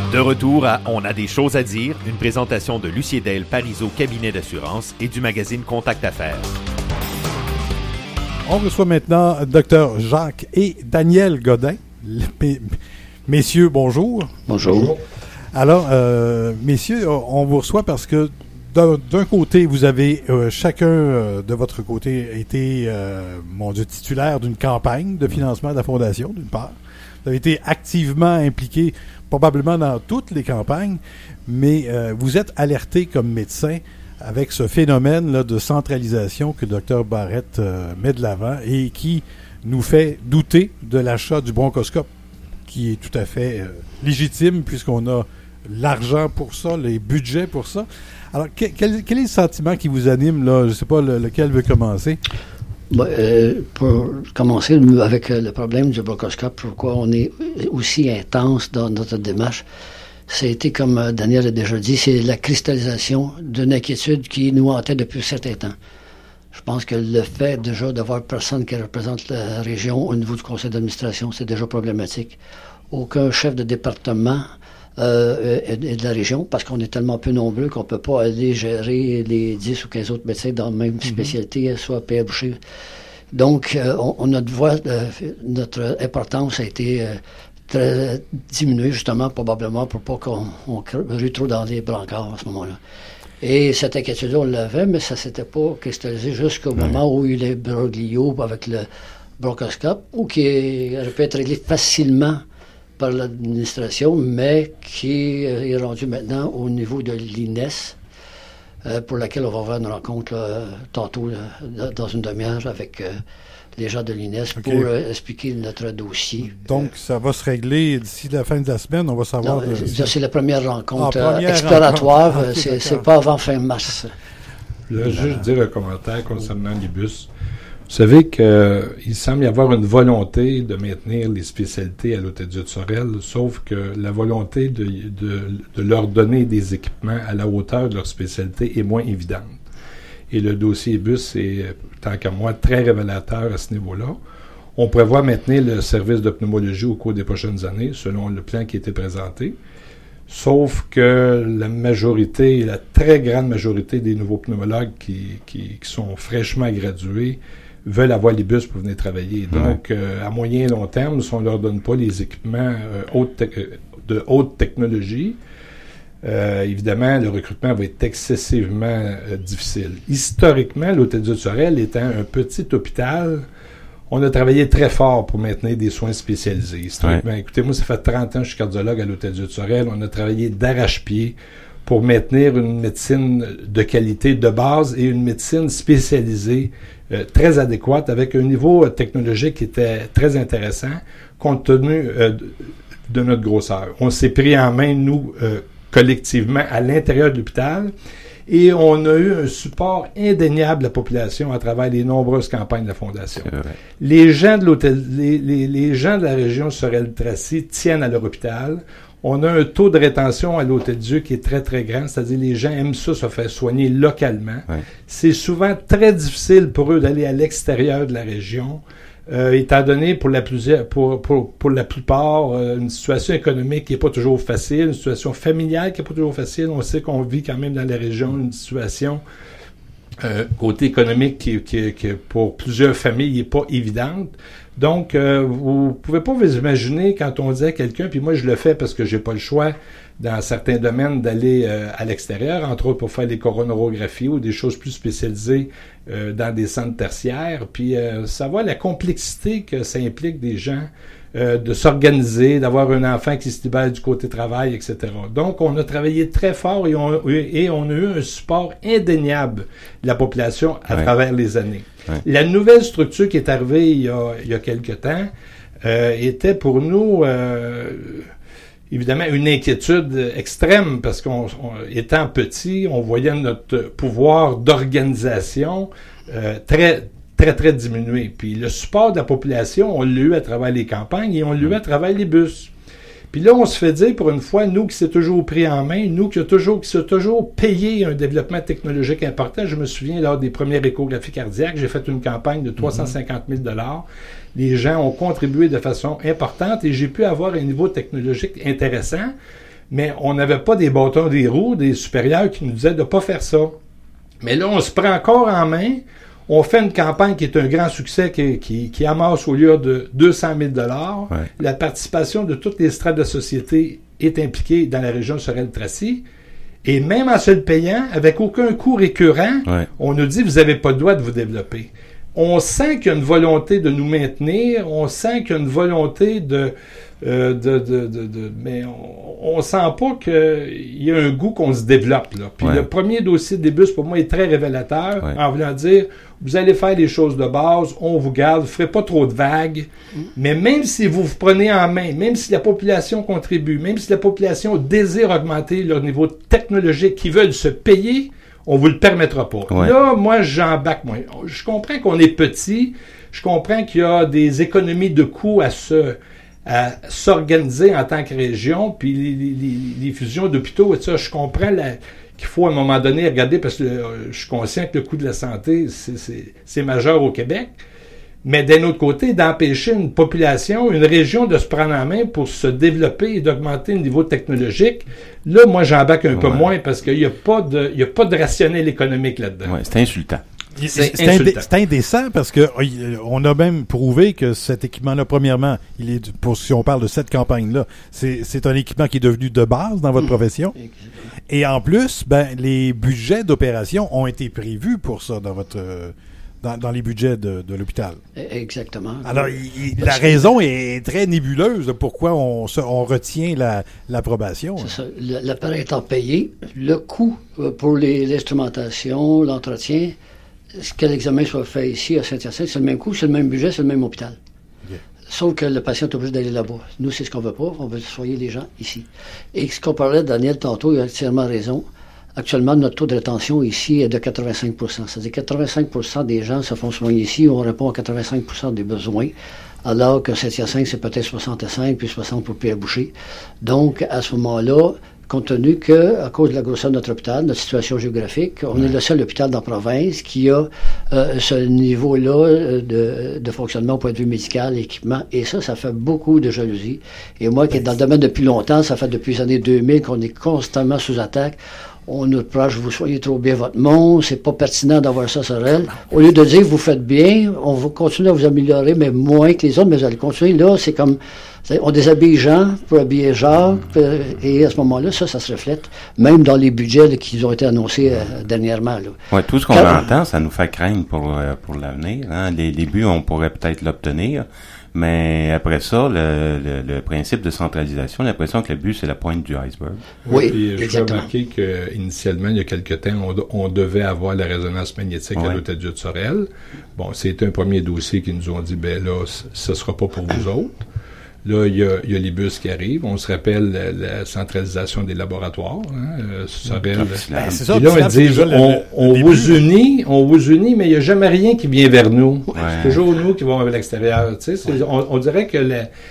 De retour à On a des choses à dire, une présentation de Lucie Del Parizeau Cabinet d'assurance et du magazine Contact Affaires. On reçoit maintenant Dr Jacques et Daniel Godin. Messieurs, bonjour. Bonjour. Alors, messieurs, on vous reçoit parce que d'un côté, vous avez chacun de votre côté été, titulaire d'une campagne de financement de la Fondation, d'une part. Vous avez été activement impliqué probablement dans toutes les campagnes, mais vous êtes alerté comme médecin avec ce phénomène là, de centralisation que le Dr Barrett met de l'avant et qui nous fait douter de l'achat du bronchoscope, qui est tout à fait légitime puisqu'on a l'argent pour ça, les budgets pour ça. Alors, quel est le sentiment qui vous anime, là? Je ne sais pas lequel veut commencer. Pour commencer avec le problème du bronchoscope, pourquoi on est aussi intense dans notre démarche, ça a été, comme Daniel a déjà dit, c'est la cristallisation d'une inquiétude qui nous hantait depuis un certain temps. Je pense que le fait déjà d'avoir personne qui représente la région au niveau du conseil d'administration, c'est déjà problématique. Aucun chef de département et de la région, parce qu'on est tellement peu nombreux qu'on peut pas aller gérer les 10 ou 15 autres médecins dans la même spécialité, soit Pierre Boucher. Donc, notre importance a été très diminuée, justement, probablement pour pas qu'on rue trop dans les brancards à ce moment-là. Et cette inquiétude-là, on l'avait, mais ça s'était pas cristallisé jusqu'au moment où il y a eu les broglio avec le bronchoscope, ou qui aurait pu être réglé facilement par l'administration, mais qui est rendu maintenant au niveau de l'INES, pour laquelle on va avoir une rencontre tantôt, dans une demi-heure, avec les gens de l'INES pour expliquer notre dossier. Donc, ça va se régler d'ici la fin de la semaine, on va savoir... C'est la première rencontre exploratoire, c'est pas avant fin mars. Là, juste dire un commentaire concernant les bus. Vous savez qu'il semble y avoir une volonté de maintenir les spécialités à l'Hôtel-Dieu de Sorel, sauf que la volonté de leur donner des équipements à la hauteur de leur spécialité est moins évidente. Et le dossier bus est, tant qu'à moi, très révélateur à ce niveau-là. On prévoit maintenir le service de pneumologie au cours des prochaines années, selon le plan qui a été présenté. Sauf que la très grande majorité des nouveaux pneumologues qui sont fraîchement gradués veulent avoir les bus pour venir travailler. Donc, à moyen et long terme, si on ne leur donne pas les équipements de haute technologie, évidemment, le recrutement va être excessivement difficile. Historiquement, l'Hôtel-Dieu de Sorel étant un petit hôpital, on a travaillé très fort pour maintenir des soins spécialisés. Historiquement, écoutez, moi, ça fait 30 ans que je suis cardiologue à l'Hôtel-Dieu de Sorel. On a travaillé d'arrache-pied pour maintenir une médecine de qualité de base et une médecine spécialisée très adéquate, avec un niveau technologique qui était très intéressant, compte tenu de notre grosseur. On s'est pris en main, nous, collectivement, à l'intérieur de l'hôpital, et on a eu un support indéniable de la population à travers les nombreuses campagnes de la Fondation. Les gens de l'hôtel, les gens de la région Sorel-Tracy tiennent à leur hôpital. On a un taux de rétention à l'Hôtel-Dieu qui est très, très grand, c'est-à-dire les gens aiment ça se faire soigner localement. C'est souvent très difficile pour eux d'aller à l'extérieur de la région, étant donné pour la plupart une situation économique qui n'est pas toujours facile, une situation familiale qui n'est pas toujours facile. On sait qu'on vit quand même dans la région une situation côté économique qui pour plusieurs familles n'est pas évidente. Donc, vous pouvez pas vous imaginer quand on dit à quelqu'un, puis moi je le fais parce que j'ai pas le choix dans certains domaines d'aller à l'extérieur, entre autres pour faire des coronarographies ou des choses plus spécialisées dans des centres tertiaires, puis savoir la complexité que ça implique des gens de s'organiser, d'avoir un enfant qui se libère du côté travail, etc. Donc, on a travaillé très fort et on a eu un support indéniable de la population à travers les années. La nouvelle structure qui est arrivée il y a quelque temps était pour nous évidemment une inquiétude extrême parce étant petit, on voyait notre pouvoir d'organisation très diminué. Puis le support de la population, on l'a eu à travers les campagnes et on l'a eu à travers les bus. Puis là, on se fait dire, pour une fois, nous qui s'est toujours pris en main, nous qui s'est toujours payé un développement technologique important. Je me souviens, lors des premières échographies cardiaques, j'ai fait une campagne de 350 000 $. Les gens ont contribué de façon importante et j'ai pu avoir un niveau technologique intéressant. mais on n'avait pas des bâtons des roues, des supérieurs qui nous disaient de pas faire ça. Mais là, on se prend encore en main. On fait une campagne qui est un grand succès, qui amasse au lieu de 200 000 $. Ouais. La participation de toutes les strates de société est impliquée dans la région Sorel-Tracy. Et même en se le payant, avec aucun coût récurrent, on nous dit, vous n'avez pas le droit de vous développer. On sent qu'il y a une volonté de nous maintenir, on sent qu'il y a une volonté mais on sent pas qu'il y a un goût qu'on se développe, là. Puis le premier dossier des bus, pour moi, est très révélateur, en voulant dire, vous allez faire les choses de base, on vous garde, vous ferez pas trop de vagues, mais même si vous vous prenez en main, même si la population contribue, même si la population désire augmenter leur niveau technologique, qui veulent se payer, on vous le permettra pas. Ouais. Là, moi, j'embarque moins. Je comprends qu'on est petit, je comprends qu'il y a des économies de coûts à s'organiser en tant que région, puis les fusions d'hôpitaux et ça, je comprends qu'il faut à un moment donné regarder, parce que je suis conscient que le coût de la santé, c'est majeur au Québec. Mais d'un autre côté, d'empêcher une population, une région de se prendre en main pour se développer et d'augmenter le niveau technologique, là, moi, j'embarque un peu moins parce qu'il n'y a pas de rationnel économique là-dedans. Ouais, c'est insultant. C'est indécent parce que on a même prouvé que cet équipement-là, premièrement, si on parle de cette campagne-là, c'est un équipement qui est devenu de base dans votre profession. Et en plus, les budgets d'opération ont été prévus pour ça dans votre dans les budgets de l'hôpital. Exactement. Alors, la raison est très nébuleuse de pourquoi on retient l'approbation. C'est ça. L'appareil étant payé, le coût pour l'instrumentation, l'entretien, que l'examen soit fait ici à Saint-Hyacinthe, c'est le même coût, c'est le même budget, c'est le même hôpital. Okay. Sauf que le patient est obligé d'aller là-bas. Nous, c'est ce qu'on veut pas. On veut soigner les gens ici. Et ce qu'on parlait de Daniel tantôt, il a entièrement raison. Actuellement, notre taux de rétention ici est de 85 %. C'est-à-dire que 85 % des gens se font soigner ici. On répond à 85 % des besoins. Alors que Saint-Hyacinthe, c'est peut-être 65 puis 60 pour Pierre-Boucher. Donc, à ce moment-là, compte tenu que, à cause de la grosseur de notre hôpital, notre situation géographique, on est le seul hôpital dans la province qui a ce niveau-là de fonctionnement au point de vue médical, équipement, et ça fait beaucoup de jalousie. Et moi, qui est dans le domaine depuis longtemps, ça fait depuis les années 2000 qu'on est constamment sous attaque. On nous reproche, vous soignez trop bien votre monde, c'est pas pertinent d'avoir ça sur elle. Au lieu de dire, vous faites bien, on va continuer à vous améliorer, mais moins que les autres, mais vous allez continuer. Là, c'est comme, on déshabille Jean pour habiller Jacques, et à ce moment-là, ça se reflète, même dans les budgets qui ont été annoncés dernièrement. Oui, tout ce qu'on entend, ça nous fait craindre pour l'avenir. Hein. Les buts, on pourrait peut-être l'obtenir. Mais après ça, le principe de centralisation, l'impression que le but, c'est la pointe du iceberg. Oui, puis, je exactement. peux remarquer qu'initialement, il y a quelque temps, on devait avoir la résonance magnétique à l'Hôtel-Dieu de Sorel. Bon, c'est un premier dossier qui nous ont dit, là, ce sera pas pour vous autres. Là, il y a les bus qui arrivent. On se rappelle la centralisation des laboratoires. Sorel. C'est ça. Puis là, ils disent, on vous unit, mais il n'y a jamais rien qui vient vers nous. Ouais. C'est toujours nous qui vont vers l'extérieur. Tu sais, on dirait que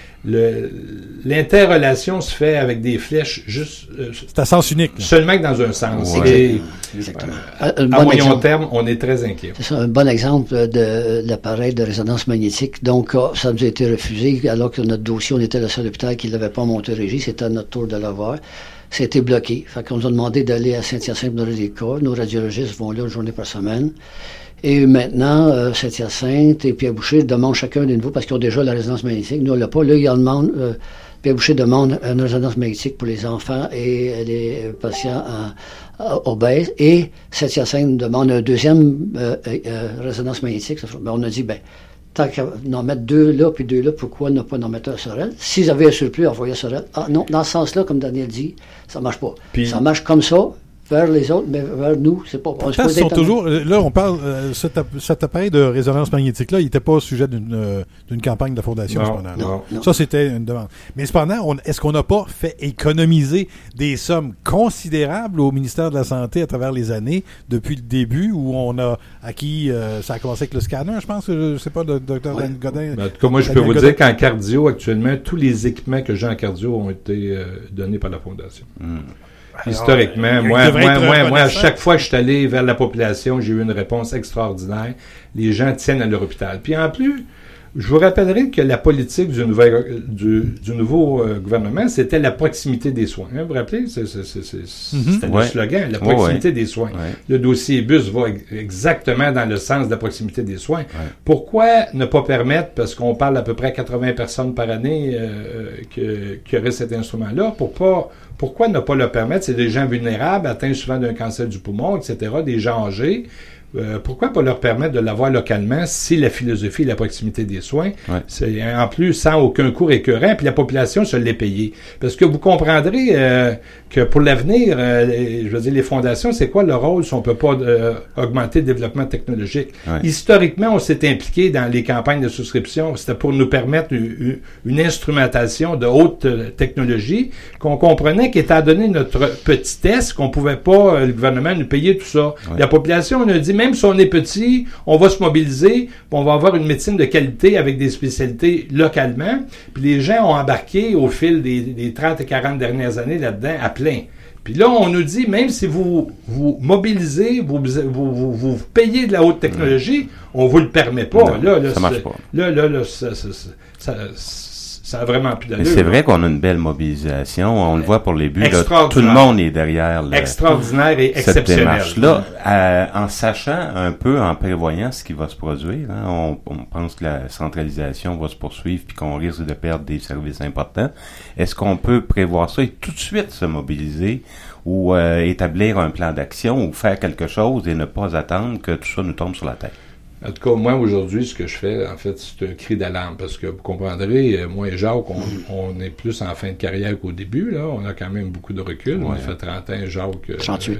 l'interrelation se fait avec des flèches juste... c'est à sens unique. Seulement que dans un sens. Ouais. Exactement. À moyen terme, on est très inquiet. C'est ça, un bon exemple de l'appareil de résonance magnétique. Donc, ça nous a été refusé, alors que notre dossier, on était le seul hôpital qui ne l'avait pas monté régie. C'était à notre tour de l'avoir. C'était bloqué. Fait qu'on nous a demandé d'aller à Saint-Hyacinthe pour donner des cas. Nos radiologistes vont là une journée par semaine. Et maintenant, Saint-Hyacinthe et Pierre-Boucher demandent chacun de nouveau, parce qu'ils ont déjà la résonance magnétique. Nous, on l'a pas. Là, ils en demandent... Pierre-Boucher demande une résonance magnétique pour les enfants et les patients obèses. Et Saint-Hyacinthe demande une deuxième résonance magnétique. Ben, on a dit, tant qu'en mettre deux là, puis deux là, pourquoi ne pas en mettre un sur elle? S'ils avaient un surplus, envoyer sur elle. Ah non, dans ce sens-là, comme Daniel dit, ça marche pas. Puis, ça marche comme ça, vers les autres, mais vers nous, c'est pas... Sont toujours, là, on parle, cet appareil de résonance magnétique-là, il n'était pas au sujet d'une campagne de la Fondation, cependant. Non. Ça, c'était une demande. Mais cependant, est-ce qu'on n'a pas fait économiser des sommes considérables au ministère de la Santé à travers les années, depuis le début, où on a acquis, ça a commencé avec le scanner, je pense, je sais pas, le Dr. Godin. En tout cas, moi, je peux vous dire qu'en cardio, actuellement, tous les équipements que j'ai en cardio ont été donnés par la Fondation. Historiquement, moi, à chaque fois que je suis allé vers la population, j'ai eu une réponse extraordinaire. Les gens tiennent à leur hôpital. Puis en plus, Je vous rappellerai que la politique du nouveau gouvernement, c'était la proximité des soins. Hein, vous vous rappelez? C'était le slogan, la proximité des soins. Ouais. Le dossier bus va exactement dans le sens de la proximité des soins. Ouais. Pourquoi ne pas permettre, parce qu'on parle à peu près 80 personnes par année qui auraient cet instrument-là, pourquoi ne pas le permettre? C'est des gens vulnérables, atteints souvent d'un cancer du poumon, etc., des gens âgés. Pourquoi pas leur permettre de l'avoir localement si la philosophie est la proximité des soins, c'est en plus sans aucun coût récurrent, puis la population se l'est payée. Parce que vous comprendrez que pour l'avenir, je veux dire, les fondations, c'est quoi le rôle si on peut pas augmenter le développement technologique? Ouais. Historiquement, on s'est impliqué dans les campagnes de souscription. C'était pour nous permettre une instrumentation de haute technologie qu'on comprenait qu'étant donné notre petitesse, qu'on pouvait pas, le gouvernement, nous payer tout ça. Ouais. La population, on a dit, même si on est petit, on va se mobiliser, on va avoir une médecine de qualité avec des spécialités localement. Puis les gens ont embarqué au fil des 30 et 40 dernières années là-dedans à plein. Puis là, on nous dit, même si vous mobilisez, vous payez de la haute technologie, on vous le permet pas. Non, là, ça marche pas. Ça a vraiment plus d'allure. Mais c'est vrai qu'on a une belle mobilisation. On le voit pour les buts. Là, tout le monde est derrière extraordinaire et cette exceptionnel. démarche-là. En sachant un peu, en prévoyant ce qui va se produire, hein, on pense que la centralisation va se poursuivre puis qu'on risque de perdre des services importants. Est-ce qu'on peut prévoir ça et tout de suite se mobiliser ou établir un plan d'action ou faire quelque chose et ne pas attendre que tout ça nous tombe sur la tête? En tout cas, moi, aujourd'hui, ce que je fais, en fait, c'est un cri d'alarme, parce que vous comprendrez, moi et Jacques, on est plus en fin de carrière qu'au début, là. On a quand même beaucoup de recul. Ouais. On a fait 30 ans, Jacques,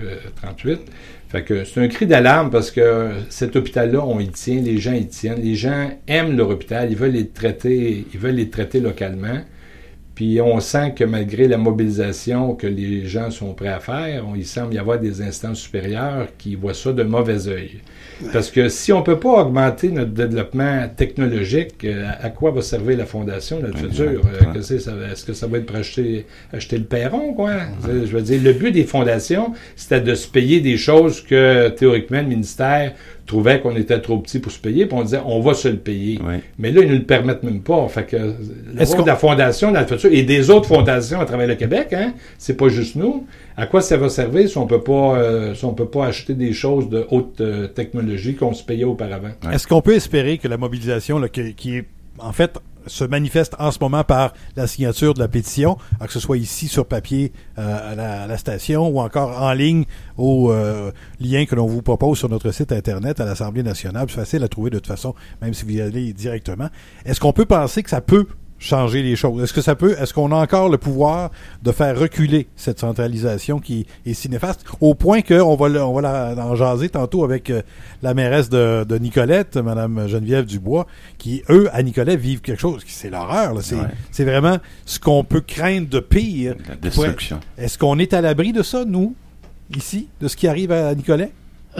38. Fait que c'est un cri d'alarme parce que cet hôpital-là, on y tient, les gens y tiennent. Les gens aiment leur hôpital, ils veulent les traiter localement. Puis on sent que malgré la mobilisation que les gens sont prêts à faire, il semble y avoir des instances supérieures qui voient ça de mauvais œil. Parce que si on peut pas augmenter notre développement technologique, à quoi va servir la fondation dans le futur? Est-ce que ça va être pour acheter le perron, quoi? Je veux dire, le but des fondations, c'était de se payer des choses que, théoriquement, le ministère trouvait qu'on était trop petit pour se payer, puis on disait, on va se le payer. Oui. Mais là, ils ne le permettent même pas. Fait que le rôle de la fondation dans le futur, et des autres fondations à travers le Québec, hein, c'est pas juste nous. À quoi ça va servir si on peut pas acheter des choses de haute technologie qu'on se payait auparavant? Ouais. Est-ce qu'on peut espérer que la mobilisation là, qui est, en fait, se manifeste en ce moment par la signature de la pétition, que ce soit ici sur papier à la station ou encore en ligne au lien que l'on vous propose sur notre site Internet à l'Assemblée nationale. C'est facile à trouver de toute façon, même si vous y allez directement. Est-ce qu'on peut penser que ça peut changer les choses? Est-ce qu'on a encore le pouvoir de faire reculer cette centralisation qui est si néfaste, au point qu'on va en jaser tantôt avec la mairesse de Nicolette, Mme Geneviève Dubois, qui, eux, à Nicolette, vivent quelque chose, c'est l'horreur, là. C'est vraiment ce qu'on peut craindre de pire. La destruction. Est-ce qu'on est à l'abri de ça, nous, ici, de ce qui arrive à Nicolette?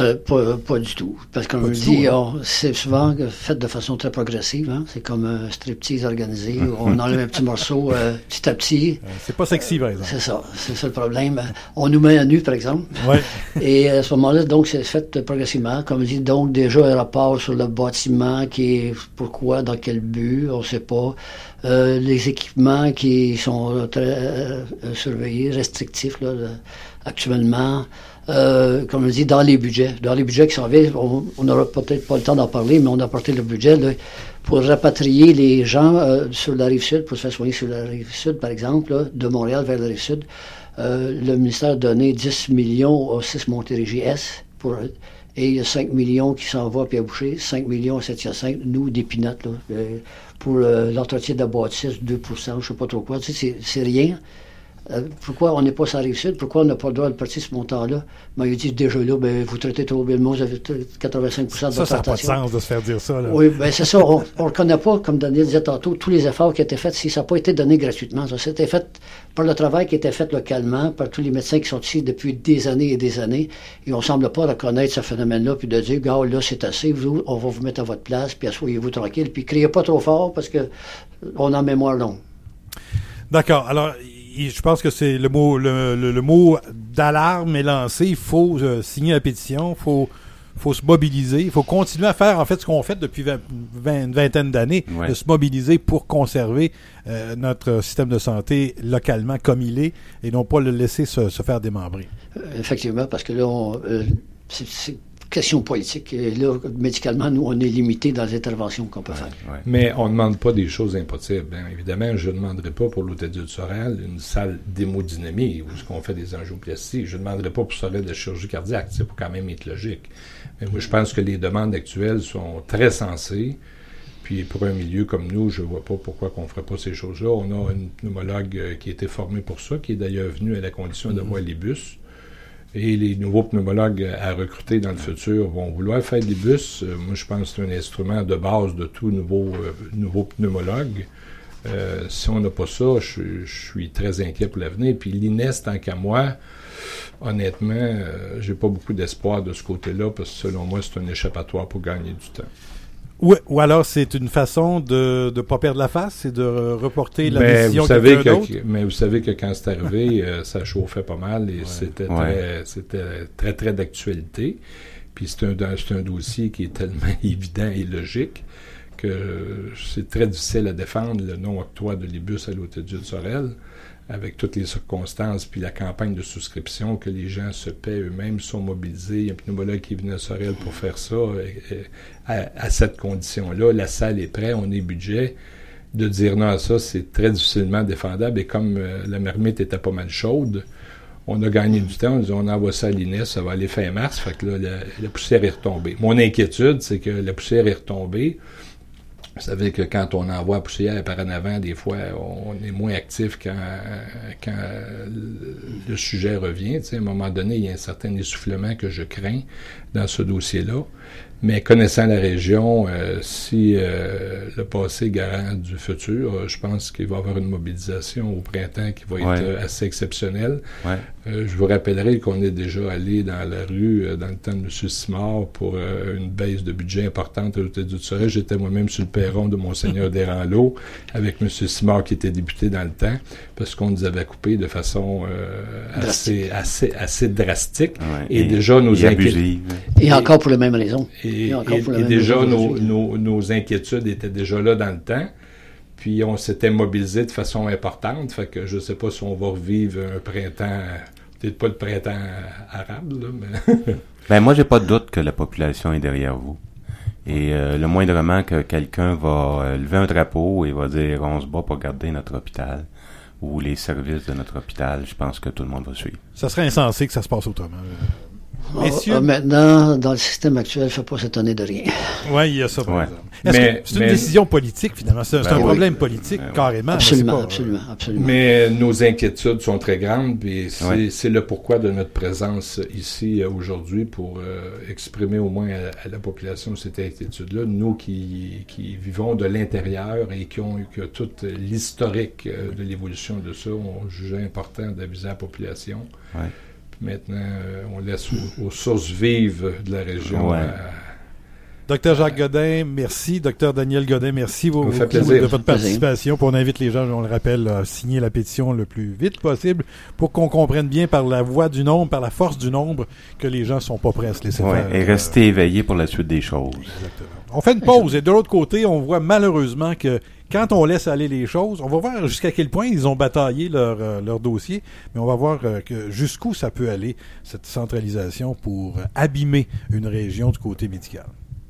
Pas du tout. Parce qu'on me dit, c'est souvent fait de façon très progressive. Hein? C'est comme un striptease organisé. On enlève un petit morceau petit à petit. C'est pas sexy, par exemple. C'est ça le problème. On nous met à nu, par exemple. Ouais. Et à ce moment-là, donc, c'est fait progressivement. Comme on dit, donc, déjà un rapport sur le bâtiment qui est pourquoi, dans quel but, on sait pas. Les équipements qui sont très surveillés, restrictifs, là, actuellement. Comme on dit, dans les budgets qui s'en viennent, on n'aura peut-être pas le temps d'en parler, mais on a apporté le budget là, pour rapatrier les gens sur la Rive-Sud, pour se faire soigner sur la Rive-Sud, par exemple, là, de Montréal vers la Rive-Sud. Le ministère a donné 10 millions au 6 Montérégie-Est, et il y a 5 millions qui s'en vont à Pierre-Boucher, 5 millions à Saint-Hyacinthe, nous, des pinottes, là, pour l'entretien de la bâtisse, 2%, je sais pas trop quoi, tu sais, c'est rien. Pourquoi on n'est pas sur la Rive-Sud? Pourquoi on n'a pas le droit de partir ce montant-là? Ben, il dit déjà là, vous traitez trop bien le monde, vous avez 85% de votre ça n'a pas de sens de se faire dire ça. Là. Oui, ben c'est ça. On ne reconnaît pas, comme Daniel disait tantôt, tous les efforts qui étaient faits. Si ça n'a pas été donné gratuitement, ça a été fait par le travail qui était fait localement, par tous les médecins qui sont ici depuis des années et des années. Et on ne semble pas reconnaître ce phénomène-là, puis de dire, gars, là, c'est assez, on va vous mettre à votre place, puis asseyez-vous tranquille, puis criez pas trop fort parce que on a en mémoire longue. D'accord. Alors, je pense que c'est le mot d'alarme est lancé. Il faut signer la pétition. faut se mobiliser. Il faut continuer à faire, en fait, ce qu'on fait depuis une vingtaine d'années, de se mobiliser pour conserver notre système de santé localement comme il est et non pas le laisser se faire démembrer. Effectivement, parce que là, c'est question politique. Et là, médicalement, nous, on est limité dans les interventions qu'on peut faire. Ouais. Mais on ne demande pas des choses impossibles. Bien évidemment, je ne demanderai pas pour l'Hôtel-Dieu de Sorel une salle d'hémodynamie où on fait des angioplasties. Je ne demanderai pas pour Sorel de chirurgie cardiaque. C'est pour quand même être logique. Mais moi, je pense que les demandes actuelles sont très sensées. Puis pour un milieu comme nous, je ne vois pas pourquoi on ne ferait pas ces choses-là. On a une pneumologue qui a été formée pour ça, qui est d'ailleurs venue à la condition d'avoir les bus. Et les nouveaux pneumologues à recruter dans le futur vont vouloir faire des bus. Moi, je pense que c'est un instrument de base de tout nouveau pneumologue. Si on n'a pas ça, je suis très inquiet pour l'avenir. Puis l'INES, tant qu'à moi, honnêtement, j'ai pas beaucoup d'espoir de ce côté-là, parce que selon moi, c'est un échappatoire pour gagner du temps. Ou alors c'est une façon de ne pas perdre la face, c'est de reporter la décision de quelqu'un d'autre. Mais vous savez que quand c'est arrivé, ça chauffait pas mal et c'était très, très d'actualité. Puis c'est un dossier qui est tellement évident et logique que c'est très difficile à défendre le non-octroi de l'IBUS à l'Hôtel-Dieu de Sorel, avec toutes les circonstances, puis la campagne de souscription que les gens se paient eux-mêmes, sont mobilisés. Il y a un pneumologue qui est venu à Sorel pour faire ça. À cette condition-là, la salle est prête, on est budget. De dire non à ça, c'est très difficilement défendable. Et comme la marmite était pas mal chaude, on a gagné du temps. On dit, on envoie ça à l'INES, ça va aller fin mars. Fait que là, la poussière est retombée. Mon inquiétude, c'est que la poussière est retombée. Vous savez que quand on envoie la poussière par en avant, des fois, on est moins actif quand le sujet revient. Tu sais, à un moment donné, il y a un certain essoufflement que je crains dans ce dossier-là. Mais connaissant la région, si le passé est garant du futur, je pense qu'il va y avoir une mobilisation au printemps qui va être assez exceptionnelle. Ouais. Je vous rappellerai qu'on est déjà allé dans la rue dans le temps de M. Simard pour une baisse de budget importante à l'Hôtel-Dieu de Sorel. J'étais moi-même sur le perron de Monseigneur Desranleau avec M. Simard qui était député dans le temps, parce qu'on nous avait coupé de façon assez drastique. Ouais, et déjà nos inquiétudes. Et encore pour les mêmes raisons. Et déjà, nos inquiétudes étaient déjà là dans le temps. Puis, on s'était mobilisé de façon importante. Fait que je ne sais pas si on va revivre un printemps, peut-être pas le printemps arabe, là, mais... Ben, moi, j'ai pas de doute que la population est derrière vous. Et le moindrement que quelqu'un va lever un drapeau et va dire « on se bat pour garder notre hôpital », ou les services de notre hôpital, je pense que tout le monde va suivre. Ça serait insensé que ça se passe autrement. Messieurs? Maintenant, dans le système actuel, il ne faut pas s'étonner de rien. Oui, il y a ça, par exemple. Est-ce que c'est une décision politique, finalement? C'est un problème politique, carrément. Absolument. Mais nos inquiétudes sont très grandes, puis c'est le pourquoi de notre présence ici aujourd'hui pour exprimer au moins à la population cette inquiétude-là. Nous qui vivons de l'intérieur et qui ont eu tout l'historique de l'évolution de ça, on jugeait important d'aviser la population. Ouais. Maintenant, on laisse aux sources vives de la région. Ouais. Docteur Jacques Godin, merci. Docteur Daniel Godin, merci de votre participation. Puis on invite les gens, on le rappelle, à signer la pétition le plus vite possible pour qu'on comprenne bien par la voix du nombre, par la force du nombre, que les gens sont pas prêts à se laisser faire. Et rester éveillés pour la suite des choses. Exactement. On fait une pause et de l'autre côté, on voit malheureusement que quand on laisse aller les choses, on va voir jusqu'à quel point ils ont bataillé leur dossier, mais on va voir jusqu'où ça peut aller, cette centralisation, pour abîmer une région du côté médical.